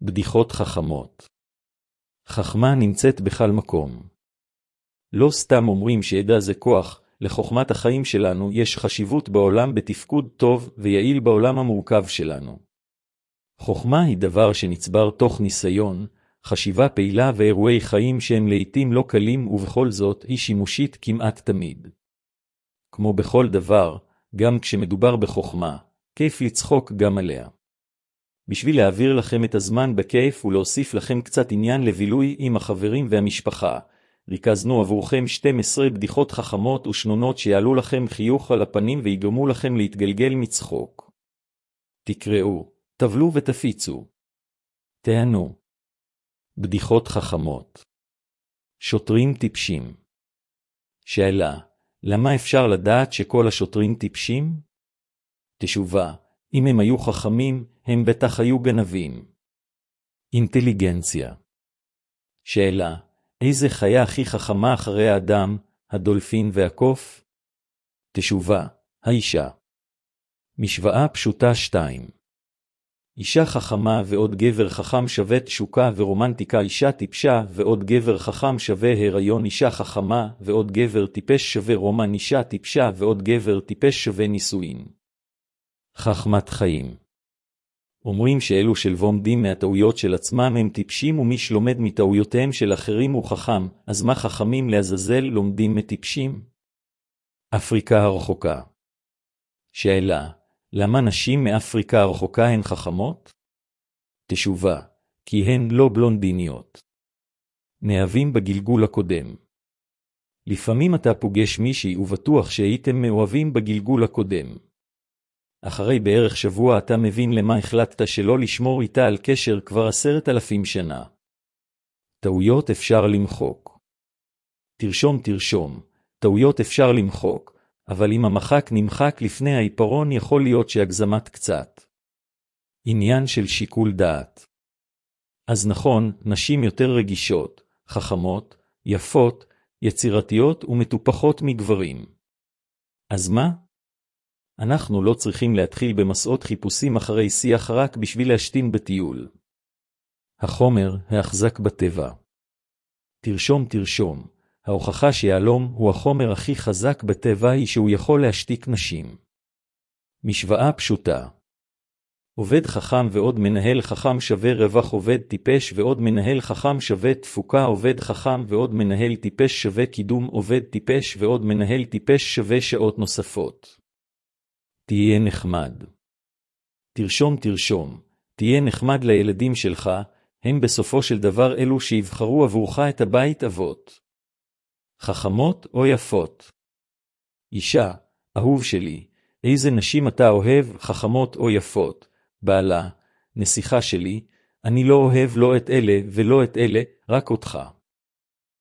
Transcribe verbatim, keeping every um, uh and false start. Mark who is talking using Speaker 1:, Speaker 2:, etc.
Speaker 1: בדיחות חכמות. חכמה נמצאת בכל מקום. לא סתם אומרים שידע זה כוח, לחוכמת החיים שלנו יש חשיבות בעולם בתפקוד טוב ויעיל בעולם המורכב שלנו. חוכמה היא דבר שנצבר תוך ניסיון, חשיבה פעילה ואירועי חיים שהם לעתים לא קלים ובכל זאת היא שימושית כמעט תמיד. כמו בכל דבר, גם כשמדובר בחוכמה, כיף לצחוק גם עליה. בשביל להעביר לכם את הזמן בכיף ולהוסיף לכם קצת עניין לבילוי עם החברים והמשפחה, ריכזנו עבורכם שתים עשרה בדיחות חכמות ושנונות שיעלו לכם חיוך על הפנים ויגרמו לכם להתגלגל מצחוק. תקראו, תבלו ותפיצו. תענו. בדיחות חכמות. שוטרים טיפשים. שאלה, למה אפשר לדעת שכל השוטרים טיפשים? תשובה, אם הם היו חכמים, הם בטח היו גנבים. אינטליגנציה. שאלה, איזה חיה הכי חכמה אחרי האדם, הדולפין והקוף? תשובה, האישה. משוואה פשוטה שתיים. אישה חכמה ועוד גבר חכם שווה תשוקה ורומנטיקה. אישה טיפשה ועוד גבר חכם שווה הריון. אישה חכמה ועוד גבר טיפש שווה רומן. אישה טיפשה ועוד גבר טיפש שווה נישואין. חכמת חיים. אומרים שאלו שלומדים מהטעויות של עצמם הם טיפשים, ומי שלומד מטעויותיהם של אחרים הוא חכם. אז מה חכמים לעזאזל לומדים מטיפשים? אפריקה הרחוקה. שאלה, למה נשים מאפריקה הרחוקה הן חכמות? תשובה, כי הן לא בלונדיניות. נאהבים בגלגול הקודם. לפעמים אתה פוגש מישהי ובטוח שהייתם מאוהבים בגלגול הקודם. אחרי בערך שבוע אתה מבין למה החלטת שלא לשמור איתה על קשר כבר עשרת אלפים שנה. טעויות אפשר למחוק. תרשום תרשום, טעויות אפשר למחוק, אבל אם המחק נמחק לפני העיפרון יכול להיות שהגזמת קצת. עניין של שיקול דעת. אז נכון, נשים יותר רגישות, חכמות, יפות, יצירתיות ומטופחות מגברים. אז מה? אנחנו לא צריכים להתחיל במסעות חיפושים אחרי שיח רק בשביל להשתין בטיול. החומר ההחזק בטבע. תרשום תרשום, ההוכחה שיהלום הוא החומר הכי חזק בטבע היא שהוא יכול להשתיק נשים. משוואה פשוטה. עובד חכם ועוד מנהל חכם שווה רווח. עובד טיפש ועוד מנהל חכם שווה תפוקה. עובד חכם ועוד מנהל טיפש שווה קידום. עובד טיפש ועוד מנהל טיפש שווה שעות נוספות. תהיה נחמד. תרשום תרשום, תהיה נחמד לילדים שלך, הם בסופו של דבר אלו שיבחרו עבורך את הבית אבות. חכמות או יפות? אישה, אהוב שלי, איזה נשים אתה אוהב, חכמות או יפות? בעלה, נסיכה שלי, אני לא אוהב לא את אלה ולא את אלה, רק אותך.